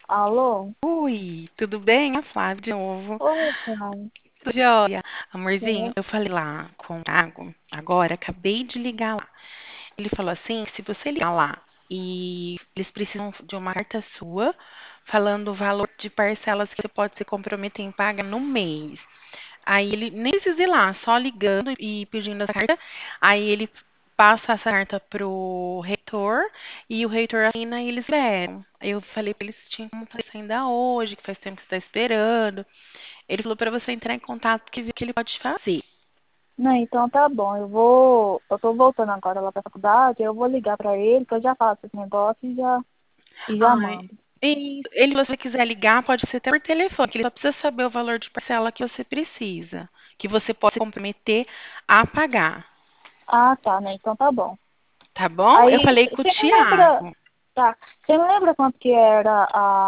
Alô? Oi, tudo bem? A Flávia de novo. Oi, pai. Tudo jóia. Amorzinho, É. eu falei lá com o Thiago, agora, acabei de ligar lá. Ele falou assim, que se você ligar lá e eles precisam de uma carta sua, falando o valor de parcelas que você pode se comprometer em pagar no mês. Aí ele nem precisa ir lá, só ligando e pedindo essa carta. Aí ele passa essa carta pro reitor e o reitor assina e eles liberam. Aí eu falei pra eles que tinham como fazer isso ainda hoje, que faz tempo que você está esperando. Ele falou pra você entrar em contato que viu que ele pode fazer. Não, então tá bom. Eu tô voltando agora lá pra faculdade, eu vou ligar pra ele, que eu já faço esse negócio e já Ai, mando. e ele, se você quiser ligar, pode ser até por telefone, que ele só precisa saber o valor de parcela que você precisa, que você pode se comprometer a pagar. Ah, tá, né? Então tá bom. Tá bom? Eu Aí, falei com o você me lembra, Thiago. tá, você me lembra quanto que era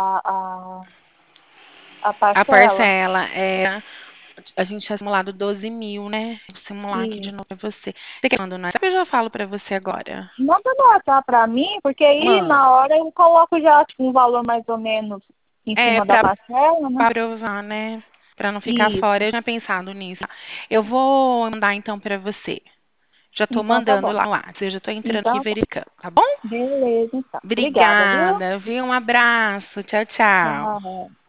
a A parcela? parcela é. A gente tinha simulado 12 mil, né? Vou simular aqui de E novo pra você. Você quer mandar no WhatsApp? Eu já falo pra você agora. manda no WhatsApp pra mim, porque aí na Mano. hora eu coloco já tipo, um valor mais ou menos em É, cima da parcela, né? pra provar, né? Pra não ficar fora. Isso. Eu tinha pensado nisso. Eu vou mandar então pra você. Já tô Então tá mandando bom. lá no WhatsApp. Eu já tô entrando aqui Então, tá. verificando, tá bom? Beleza, então. Obrigada, viu? Obrigada, viu? Um abraço. Tchau, tchau. Tchau.